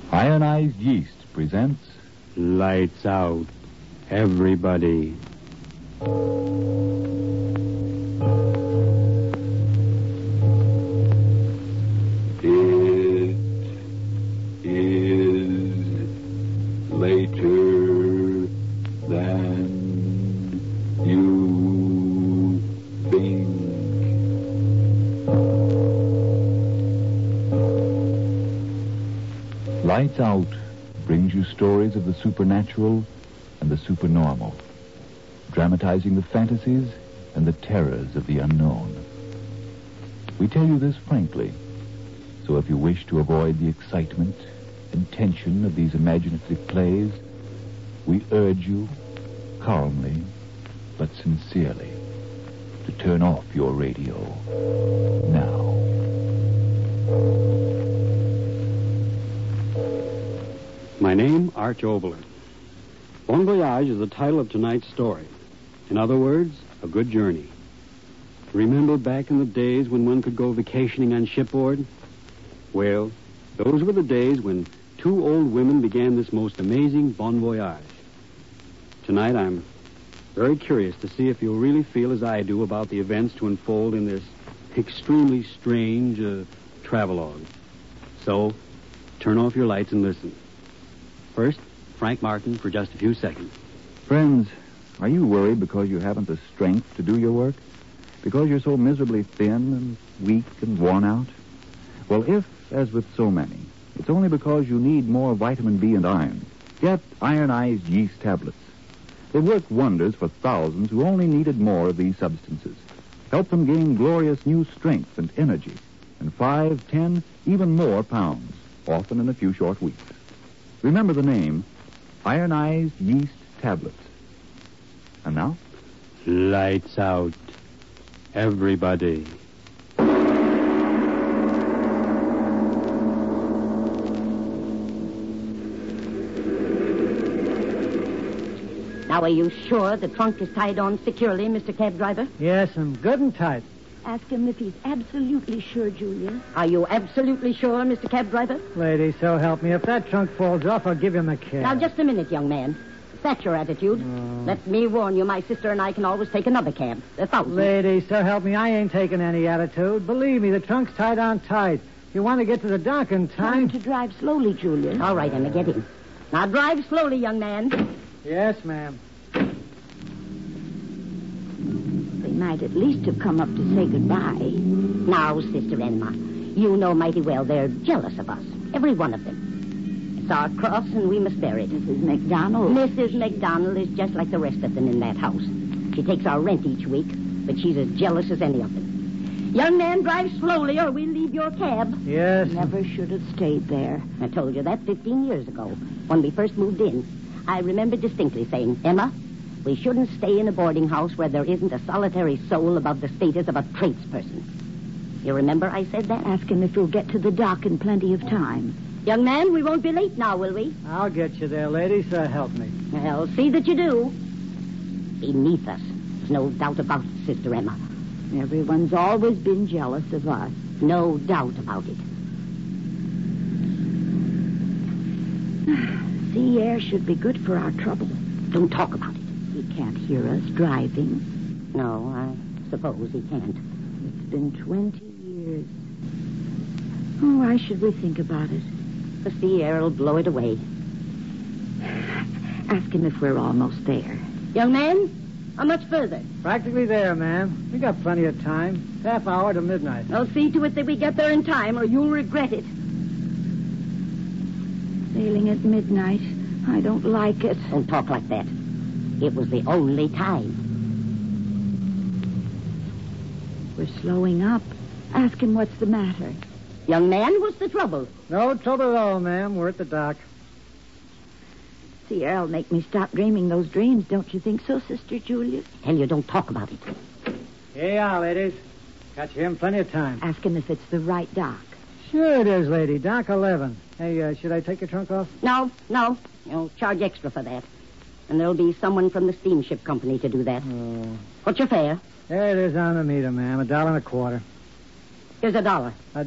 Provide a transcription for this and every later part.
Ionized Yeast presents Lights Out, everybody. It is later than you think. Lights Out brings you stories of the supernatural and the supernormal, dramatizing the fantasies and the terrors of the unknown. We tell you this frankly, so if you wish to avoid the excitement and tension of these imaginative plays, we urge you, calmly but sincerely, to turn off your radio now. My name, Arch Oboler. Bon Voyage is the title of tonight's story. In other words, a good journey. Remember back in the days when one could go vacationing on shipboard? Well, those were the days when two old women began this most amazing bon voyage. Tonight, I'm very curious to see if you'll really feel as I do about the events to unfold in this extremely strange travelogue. So, turn off your lights and listen. First, Frank Martin for just a few seconds. Friends, are you worried because you haven't the strength to do your work? Because you're so miserably thin and weak and worn out? Well, if, as with so many, it's only because you need more vitamin B and iron, get Ionized Yeast tablets. They work wonders for thousands who only needed more of these substances. Help them gain glorious new strength and energy, and 5, 10, even more pounds, often in a few short weeks. Remember the name, Ionized Yeast Tablets. And now? Lights out, everybody. Now, are you sure the trunk is tied on securely, Mr. Cab Driver? Yes, and good and tight. Ask him if he's absolutely sure, Julia. Are you absolutely sure, Mr. Cab Driver? Lady, so help me. If that trunk falls off, I'll give him a cab. Now, just a minute, young man. If that's your attitude, let me warn you, my sister and I can always take another cab. 1,000. Lady, so help me. I ain't taking any attitude. Believe me, the trunk's tied on tight. If you want to get to the dock in Tell time... him to drive slowly, Julia. All right, Emma, get in. Now, drive slowly, young man. Yes, ma'am. They might at least have come up to say goodbye. Now, Sister Emma, you know mighty well they're jealous of us. Every one of them. It's our cross, and we must bear it. Mrs. McDonald. Mrs. McDonald is just like the rest of them in that house. She takes our rent each week, but she's as jealous as any of them. Young man, drive slowly, or we'll leave your cab. Yes. Never should have stayed there. I told you that 15 years ago, when we first moved in. I remember distinctly saying, Emma, we shouldn't stay in a boarding house where there isn't a solitary soul above the status of a tradesperson. You remember I said that? Ask him if we'll get to the dock in plenty of time. Young man, we won't be late now, will we? I'll get you there, lady, so help me. Well, see that you do. Beneath us. There's no doubt about it, Sister Emma. Everyone's always been jealous of us. No doubt about it. Sea air should be good for our trouble. Don't talk about it. He can't hear us driving. No, I suppose he can't. It's been 20 years. Oh, why should we think about it? The sea air will blow it away. Ask him if we're almost there. Young man, how much further? Practically there, ma'am. We got plenty of time. Half hour to midnight. Well, see to it that we get there in time, or you'll regret it. Sailing at midnight. I don't like it. Don't talk like that. It was the only time. We're slowing up. Ask him what's the matter. Young man, what's the trouble? No trouble at all, ma'am. We're at the dock. Sea air'll make me stop dreaming those dreams, don't you think so, Sister Julia? Tell you, don't talk about it. Here you are, ladies. Got you in plenty of time. Ask him if it's the right dock. Sure it is, lady. Dock 11. Hey, should I take your trunk off? No. You'll charge extra for that. And there'll be someone from the steamship company to do that. Oh. What's your fare? There it is on the meter, ma'am. $1.25. Here's $1.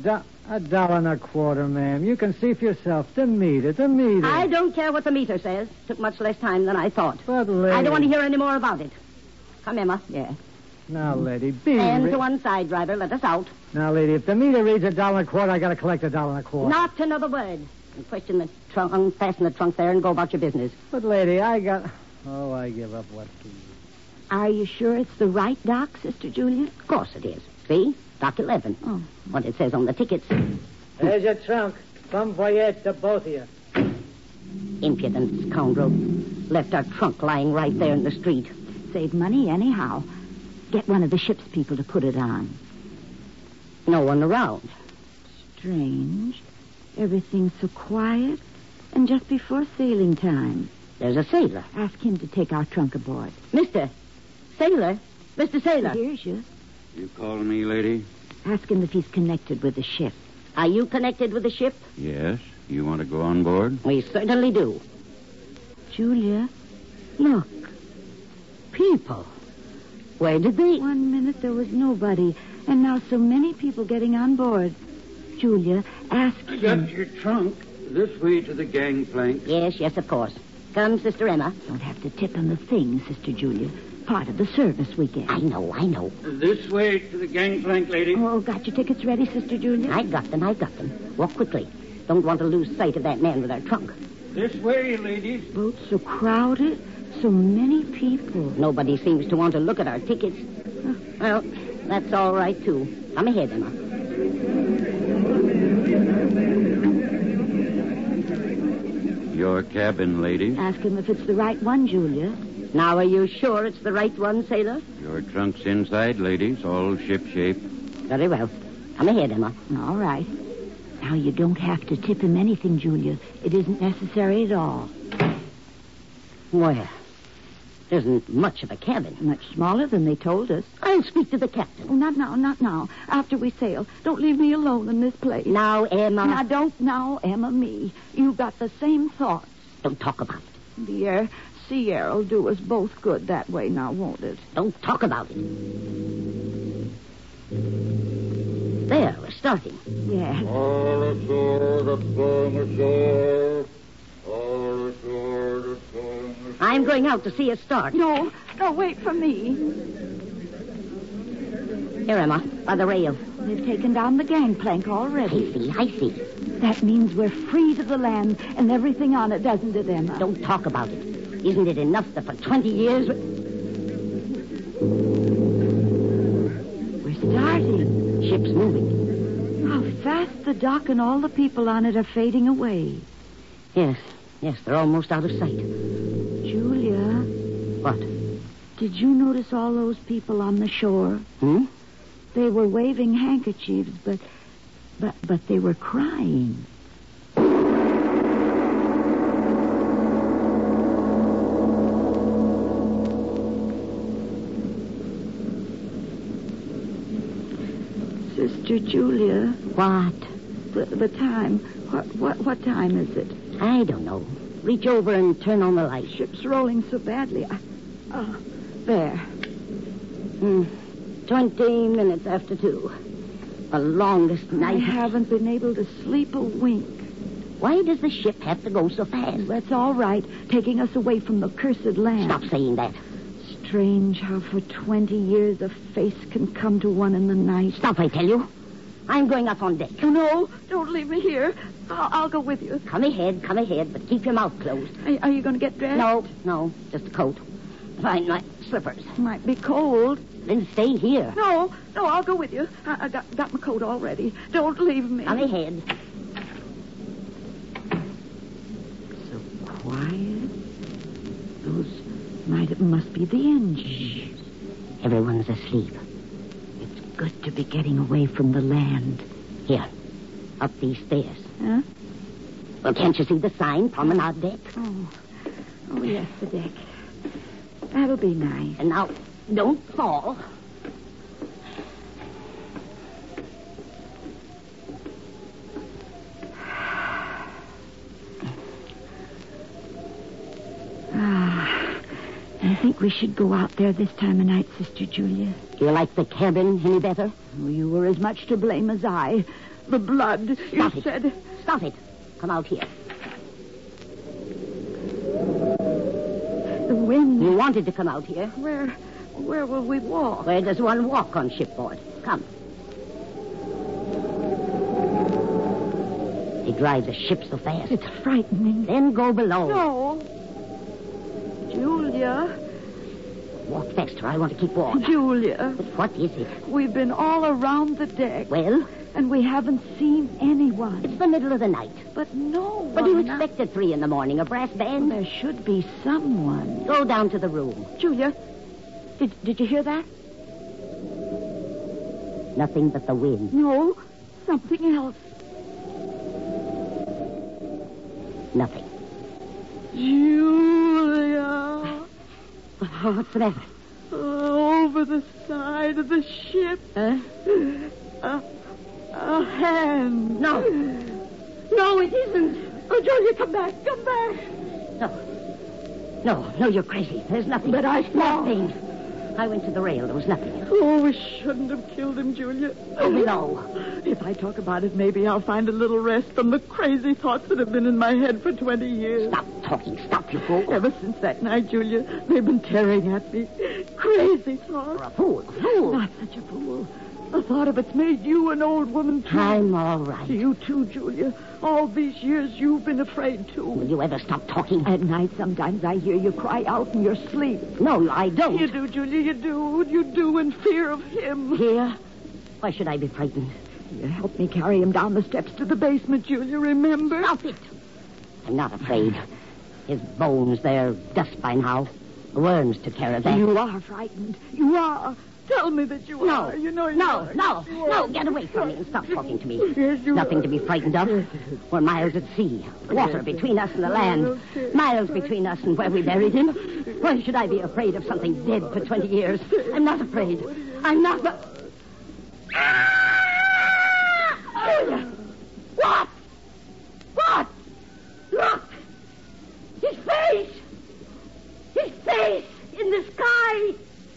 $1.25, ma'am. You can see for yourself. The meter. I don't care what the meter says. Took much less time than I thought. But, lady... I don't want to hear any more about it. Come, Emma. Yes. Now, lady, be... Stand to one side, driver. Let us out. Now, lady, if the meter reads $1.25, I gotta collect $1.25. Not another word. And question the trunk, unfasten the trunk there and go about your business. But, lady, I got... Oh, I give up. What to do? Are you sure it's the right dock, Sister Julia? Of course it is. See? Dock 11. Oh. What it says on the tickets. There's your trunk. Bon voyage to both of you. Impudent scoundrel. Left our trunk lying right there in the street. Save money anyhow. Get one of the ship's people to put it on. No one around. Strange. Everything's so quiet. And just before sailing time. There's a sailor. Ask him to take our trunk aboard. Mister. Sailor? Mr. Sailor. He hears you. You calling me, lady? Ask him if he's connected with the ship. Are you connected with the ship? Yes. You want to go on board? We certainly do. Julia, Look. People. Where did they... 1 minute there was nobody, and now so many people getting on board. Julia, ask him. your trunk. This way to the gangplank. Yes, of course. Come, Sister Emma. Don't have to tip him a thing, Sister Julia. Part of the service we get. I know. This way to the gangplank, lady. Oh, got your tickets ready, Sister Julia? I got them. Walk quickly. Don't want to lose sight of that man with our trunk. This way, ladies. Boats so crowded, so many people. Nobody seems to want to look at our tickets. Well, that's all right, too. Come ahead, Emma. Your cabin, ladies. Ask him if it's the right one, Julia. Now, are you sure it's the right one, sailor? Your trunk's inside, ladies, all ship-shape. Very well. Come ahead, Emma. All right. Now, you don't have to tip him anything, Julia. It isn't necessary at all. Well, there isn't much of a cabin. Much smaller than they told us. I'll speak to the captain. Oh, not now. After we sail. Don't leave me alone in this place. Now, Emma. Now, don't now, Emma, me. You got the same thoughts. Don't talk about it. The sea air will do us both good that way now, won't it? Don't talk about it. There, we're starting. Yes. All ashore that's going ashore. All ashore that's going ashore. I'm going out to see us start. No, wait for me. Here, Emma, by the rail. They've taken down the gangplank already. I see. That means we're free to the land and everything on it, doesn't it, Emma? Don't talk about it. Isn't it enough that for 20 years... We're starting. Ship's moving. How fast the dock and all the people on it are fading away. Yes, they're almost out of sight. Julia. What? Did you notice all those people on the shore? They were waving handkerchiefs, but they were crying. Sister Julia. What? The time. What time is it? I don't know. Reach over and turn on the light. Ship's rolling so badly. There. 20 minutes after 2. The longest night. I haven't been able to sleep a wink. Why does the ship have to go so fast? That's all right, taking us away from the cursed land. Stop saying that. Strange how for 20 years a face can come to one in the night. Stop, I tell you. I'm going up on deck. No, don't leave me here. I'll go with you. Come ahead, but keep your mouth closed. Are you going to get dressed? No, just a coat. Find my slippers. Might be cold. Then stay here. No, I'll go with you. I got my coat already. Don't leave me. Come ahead. So quiet. Those must be the engines. Everyone's asleep. It's good to be getting away from the land. Here, up these stairs. Huh? Well, can't you see the sign, promenade deck? Oh, yes, the deck. That'll be nice. And now, don't fall. I think we should go out there this time of night, Sister Julia. Do you like the cabin any better? Oh, you were as much to blame as I. The blood. Stop You it. said... Stop it. Come out here. The wind. You wanted to come out here. Where will we walk? Where does one walk on shipboard? Come. They drive the ship so fast. It's frightening. Then go below. No. Julia. Walk faster. I want to keep warm. Julia. But what is it? We've been all around the deck. Well, And we haven't seen anyone. it's the middle of the night. But no one. What do you expect at 3 in the morning? A brass band? There should be someone. Go down to the room. Julia, did you hear that? Nothing but the wind. No, something else. Nothing. Julia. Oh, what's the matter? Over the side of the ship. Huh? A hand. No. No, it isn't. Oh, Julia, come back. Come back. No, you're crazy. There's nothing. But I saw. Nothing. I went to the rail. There was nothing. Oh, we shouldn't have killed him, Julia. Go below. If I talk about it, maybe I'll find a little rest from the crazy thoughts that have been in my head for 20 years. Stop talking. Stop, you fool. Ever since that night, Julia, they've been tearing at me. Crazy thoughts. You're a fool. A fool. Not such a fool. The thought of it's made you an old woman, too. I'm all right. You, too, Julia. All these years, you've been afraid, too. Will you ever stop talking? At night, sometimes I hear you cry out in your sleep. No, I don't. You do, Julia, you do. You do in fear of him. Here? Why should I be frightened? You helped me carry him down the steps to the basement, Julia, remember? Stop it. I'm not afraid. His bones, they're dust by now. The worms took care of that. You are frightened. You are. Tell me that you are. You know you are. No. You are. No, get away from me and stop talking to me. Yes, you Nothing are. to be frightened of. We're miles at sea. Water between us and the land. Miles between us and where we buried him. Why should I be afraid of something dead for 20 years? I'm not afraid. I'm not... Julia! What? What? Look! His face! His face in the sky!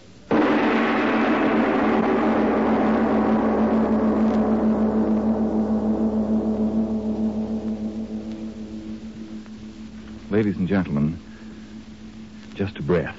Ladies and gentlemen, just a breath.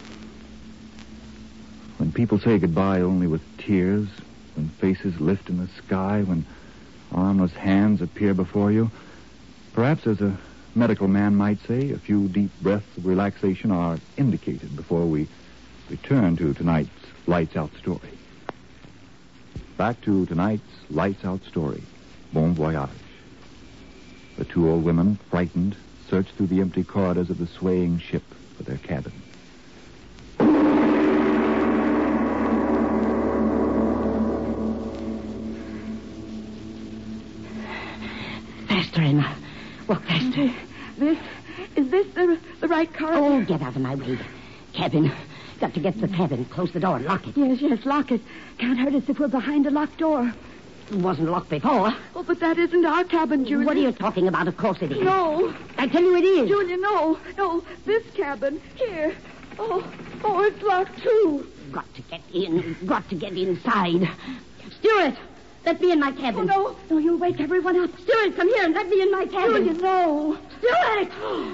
When people say goodbye only with tears, when faces lift in the sky, when armless hands appear before you, perhaps, as a medical man might say, a few deep breaths of relaxation are indicated before we return to tonight's Lights Out story. Back to tonight's Lights Out story. Bon voyage. The two old women, frightened, searched through the empty corridors of the swaying ship for their cabin. Faster, Emma. Walk faster. Is this the right corridor? Oh, get out of my way. Cabin. Got to get to the cabin. Close the door and lock it. Yes, lock it. Can't hurt us if we're behind a locked door. It wasn't locked before. Oh, but that isn't our cabin, Julia. What are you talking about? Of course it is. No. I tell you it is. Julia, no. This cabin. Here. Oh, it's locked, too. Got to get in. Got to get inside. Stuart, let me in my cabin. Oh, no, you'll wake everyone up. Stuart, come here and let me in my cabin. Julia, no. Stuart!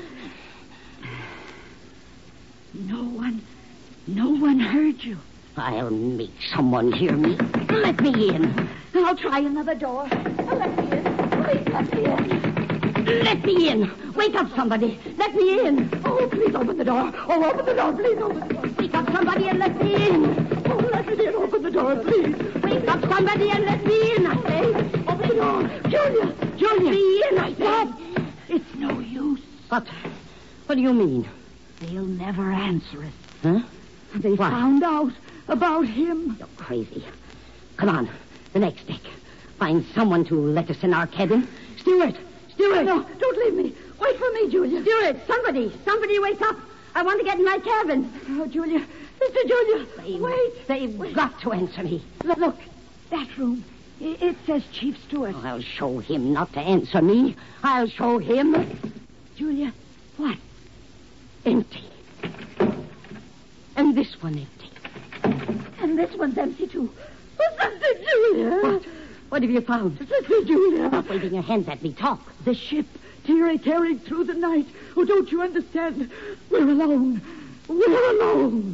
No one heard you. I'll make someone hear me. Let me in. I'll try another door. Let me in. Please let me in. Let me in. Wake up, somebody. Let me in. Oh, please open the door. Oh, open the door. Please open the door. Wake up, somebody, and let me in. Oh, let me in. Open the door, please. Wake up, somebody, and let me in, I say. Open the door. Julia. Let me in, I say. It's no use. What do you mean? They'll never answer us. Huh? They Why? found out about him. You're crazy. Come on, the next deck. Find someone to let us in our cabin. Stuart! No, don't leave me. Wait for me, Julia. Stuart, somebody wake up. I want to get in my cabin. Oh, Julia. Sister Julia. Wait. They've got to answer me. Look, that room. It says Chief Stewart. Oh, I'll show him not to answer me. I'll show him. Julia, what? Empty. And this one empty. And this one's empty, too. Oh, Sister Julia. What? What have you found? Sister Julia. Stop waving your hands at me. Talk. The ship, tearing through the night. Oh, don't you understand? We're alone. We're alone.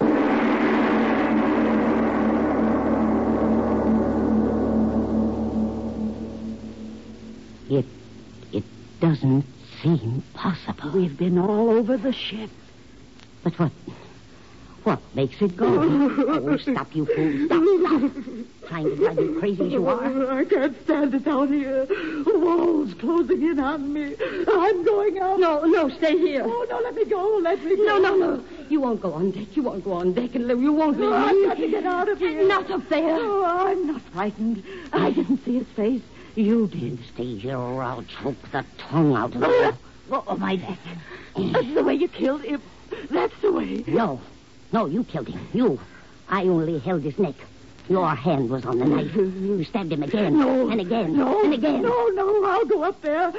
It doesn't seem possible. We've been all over the ship. But what makes it go? Oh, stop, you fool. Stop. Trying to drive me crazy as you are. I can't stand it out here. Walls closing in on me. I'm going out. No, stay here. Oh, no, let me go. Let me go. No. You won't go on deck. You won't go on deck, and you won't leave me. I've got to get out of here. Not up there. Oh, I'm not frightened. I didn't see his face. You did. Stay here or I'll choke the tongue out of you. Oh, my neck. That's the way you killed him. That's the way. No, you killed him. You. I only held his neck. Your hand was on the knife. You stabbed him again. No. And again. No. And again. No. I'll go up there.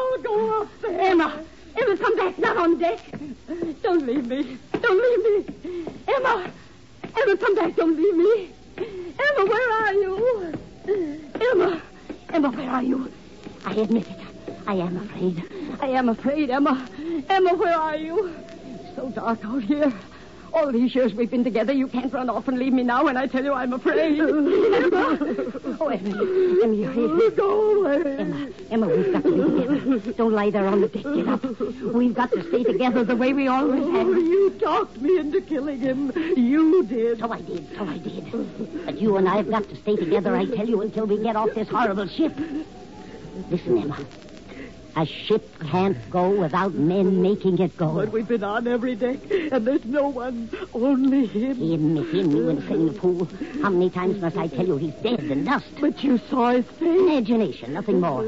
Emma, come back. Not on deck. Don't leave me. Emma, come back. Don't leave me. Emma, where are you? Emma, where are you? I admit it. I am afraid. Emma. Emma, where are you? It's so dark out here. All these years we've been together, you can't run off and leave me now when I tell you I'm afraid. Emma! Oh, Emma, you're here. Go away. Emma, we've got to be together. Don't lie there on the deck. Get up. We've got to stay together the way we always have. You talked me into killing him. You did. So I did. But you and I have got to stay together, I tell you, until we get off this horrible ship. Listen, Emma. A ship can't go without men making it go. But we've been on every deck, and there's no one, only him. Him, you insane fool. How many times must I tell you he's dead and dust? But you saw his face. Imagination, nothing more.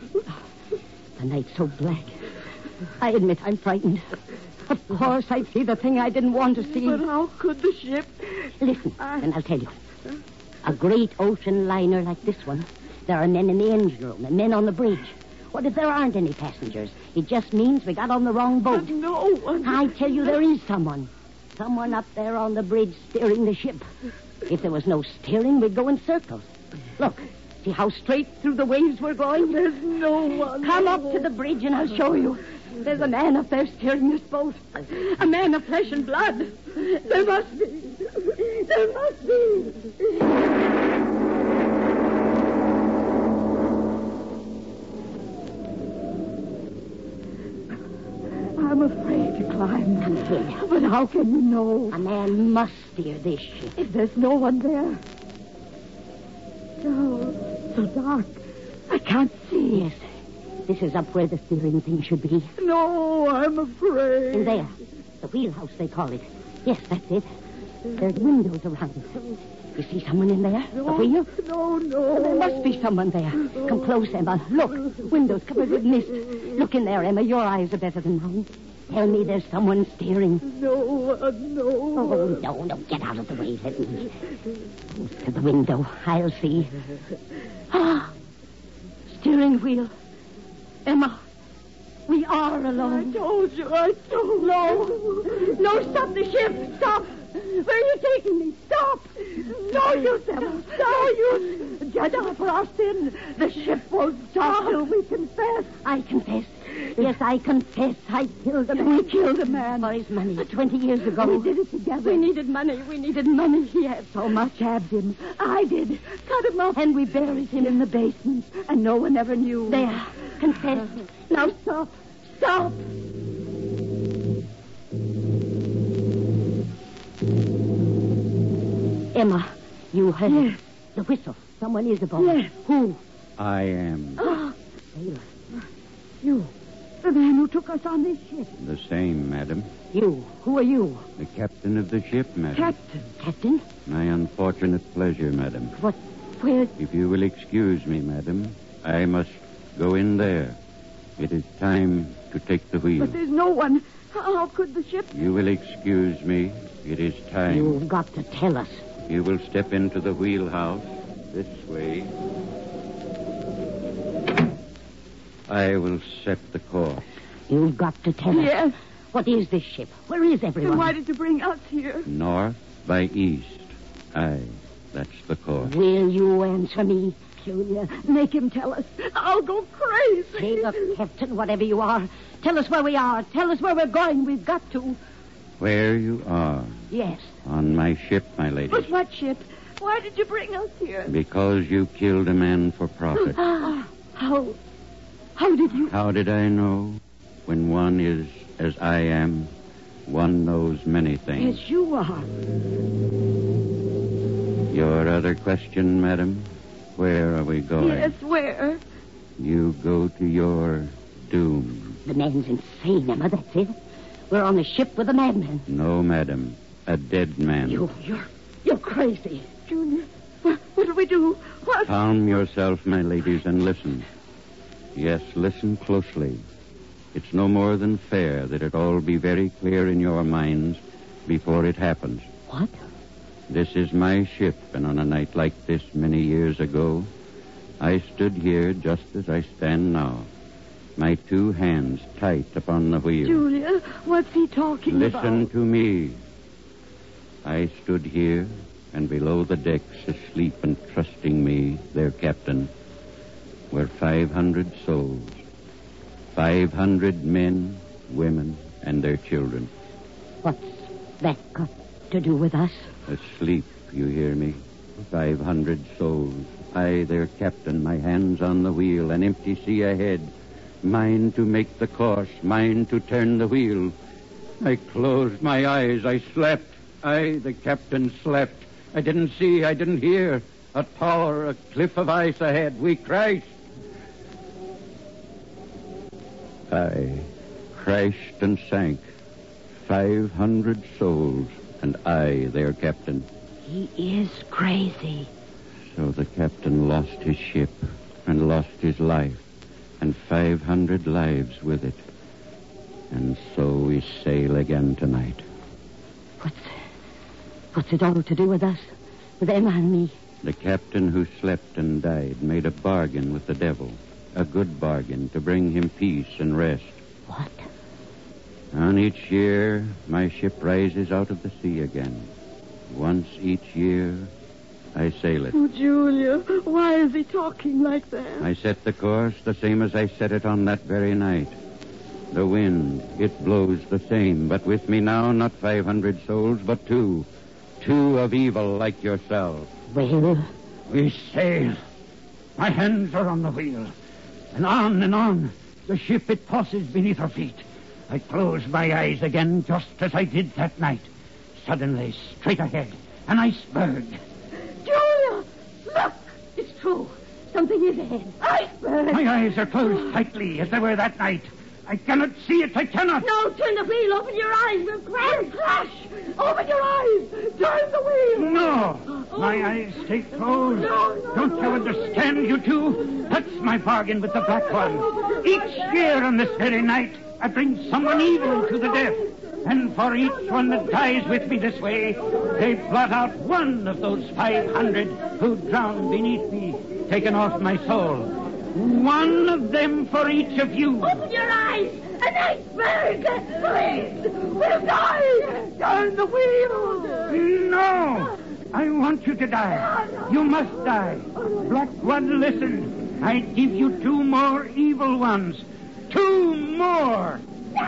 The night's so black. I admit I'm frightened. Of course, I see the thing I didn't want to see. But how could the ship... Listen, and I'll tell you. A great ocean liner like this one, there are men in the engine room and men on the bridge. What if there aren't any passengers? It just means we got on the wrong boat. But no one... I tell you, there is someone. Someone up there on the bridge steering the ship. If there was no steering, we'd go in circles. Look, see how straight through the waves we're going? There's no one. Come up to the bridge and I'll show you. There's a man up there steering this boat. A man of flesh and blood. There must be. I'm afraid to climb. Come here. But how can you know? A man must steer this ship. If there's no one there. So dark. I can't see. Yes. This is up where the steering thing should be. No, I'm afraid. And there. The wheelhouse, they call it. Yes, that's it. There's windows around. You see someone in there? No, the wheel? No. There must be someone there. Come close, Emma. Look. Windows covered with mist. Look in there, Emma. Your eyes are better than mine. Tell me there's someone steering. No. Oh, no. Get out of the way. Let me. To the window. I'll see. Steering wheel. Emma, we are alone. I told you. No, stop the ship. Stop. Where are you taking me? Stop. No use, Emma. No use. Judge us for our sin. The ship won't stop till we confess. I confess. Yes, I confess. I killed a man. We killed a man. For his money. 20 years ago. We did it together. We needed money. He had so much. Stabbed him. I did. Cut him up. And we buried him in the basement. And no one ever knew. There. Confess. Now stop. Emma, you heard Yes. the whistle. Someone is aboard. Yes. Who? I am. Sailor. You. The man who took us on this ship. The same, madam. You. Who are you? The captain of the ship, madam. Captain? My unfortunate pleasure, madam. What? Where? If you will excuse me, madam, I must go in there. It is time to take the wheel. But there's no one. How could the ship... You will excuse me. It is time. You've got to tell us. You will step into the wheelhouse this way. I will set the course. You've got to tell us. Yes. What is this ship? Where is everyone? Then why did you bring us here? North by east. Aye, that's the course. Will you answer me? Julia, make him tell us. I'll go crazy. Hey, look, Captain, whatever you are, tell us where we are. Tell us where we're going. We've got to. Where you are. Yes. On my ship, my lady. But what ship? Why did you bring us here? Because you killed a man for profit. How did you... How did I know? When one is as I am, one knows many things. Yes, you are. Your other question, madam? Where are we going? Yes, where? You go to your doom. The man's insane, Emma, that's it. We're on a ship with a madman. No, madam. A dead man. You're crazy. Junior, what'll we do? What? Calm yourself, my ladies, and listen. Yes, listen closely. It's no more than fair that it all be very clear in your minds before it happens. What? This is my ship, and on a night like this many years ago, I stood here just as I stand now, my two hands tight upon the wheel. Julia, what's he talking about? Listen to me. I stood here, and below the decks, asleep and trusting me, their captain, were 500 souls. 500 men, women, and their children. What's that got to do with us? Asleep, you hear me? 500 souls. I, their captain, my hands on the wheel, an empty sea ahead. Mine to make the course, mine to turn the wheel. I closed my eyes, I slept. I, the captain, slept. I didn't see, I didn't hear. A tower, a cliff of ice ahead. We crashed. I crashed and sank. 500 souls, and I, their captain. He is crazy. So the captain lost his ship and lost his life, and 500 lives with it. And so we sail again tonight. What's it all to do with us? With Emma and me? The captain who slept and died made a bargain with the devil. A good bargain to bring him peace and rest. What? On each year, my ship rises out of the sea again. Once each year, I sail it. Oh, Julia, why is he talking like that? I set the course the same as I set it on that very night. The wind, it blows the same, but with me now, not 500 souls, but two. Two of evil like yourself. Well? We sail. My hands are on the wheel. And on, the ship, it tosses beneath our feet. I close my eyes again just as I did that night. Suddenly, straight ahead, an iceberg. Julia, look! It's true. Something is ahead. Iceberg! My eyes are closed tightly as they were that night. I cannot see it. I cannot. No, turn the wheel. Open your eyes. We'll crash. We'll crash. Open your eyes. Turn the wheel. No. My eyes stay closed. No. Don't you understand, you two? That's my bargain with the Black One. Each year on this very night, I bring someone evil to the death. And for each one that dies with me this way, they blot out one of those 500 who drowned beneath me, taken off my soul. One of them for each of you. Open your eyes! An iceberg! Please! We'll die! Turn the wheel! No! I want you to die. You must die. Black One, listen. I give you two more evil ones. Two more!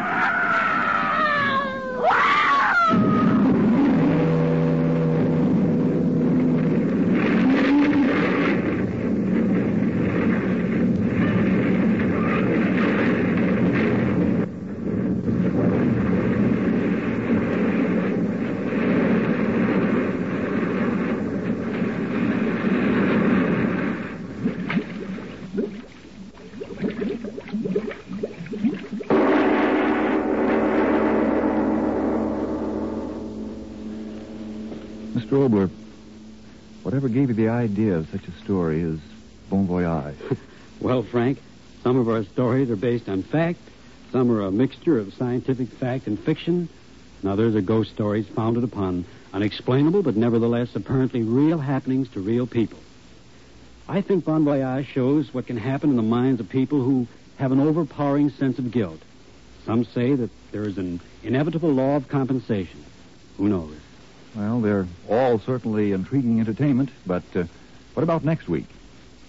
Mr. Obler, whatever gave you the idea of such a story is bon voyage. Well, Frank, some of our stories are based on fact. Some are a mixture of scientific fact and fiction. And others are ghost stories founded upon unexplainable but nevertheless apparently real happenings to real people. I think Bon Voyage shows what can happen in the minds of people who have an overpowering sense of guilt. Some say that there is an inevitable law of compensation. Who knows? Well, they're all certainly intriguing entertainment, but what about next week?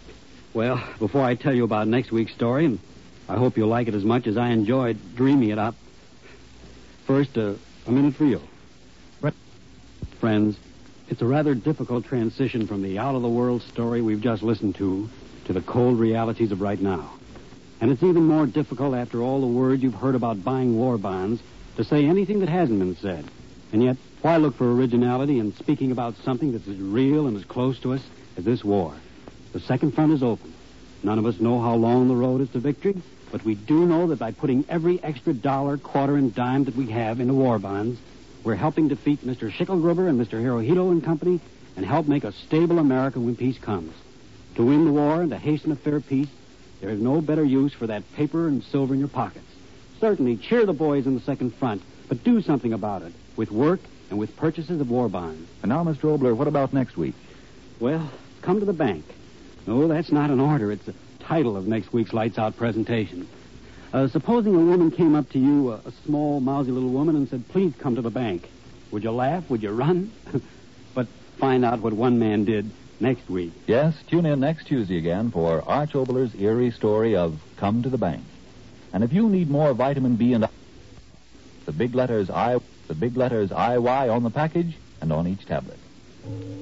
Well, before I tell you about next week's story, and I hope you'll like it as much as I enjoyed dreaming it up, first, a minute for you. What? Friends, it's a rather difficult transition from the out-of-the-world story we've just listened to the cold realities of right now. And it's even more difficult after all the words you've heard about buying war bonds to say anything that hasn't been said. And yet, why look for originality in speaking about something that's as real and as close to us as this war? The second front is open. None of us know how long the road is to victory, but we do know that by putting every extra dollar, quarter, and dime that we have into war bonds, we're helping defeat Mr. Schicklgruber and Mr. Hirohito and company and help make a stable America when peace comes. To win the war and to hasten a fair peace, there is no better use for that paper and silver in your pockets. Certainly, cheer the boys in the second front, but do something about it with work and with purchases of war bonds. And now, Mr. Obler, what about next week? Well, come to the bank. No, that's not an order. It's the title of next week's Lights Out presentation. Supposing a woman came up to you, a small, mousy little woman, and said, "Please come to the bank." Would you laugh? Would you run? But find out what one man did next week. Yes, tune in next Tuesday again for Arch Obler's eerie story of Come to the Bank. And if you need more vitamin B and the big letters IY on the package and on each tablet.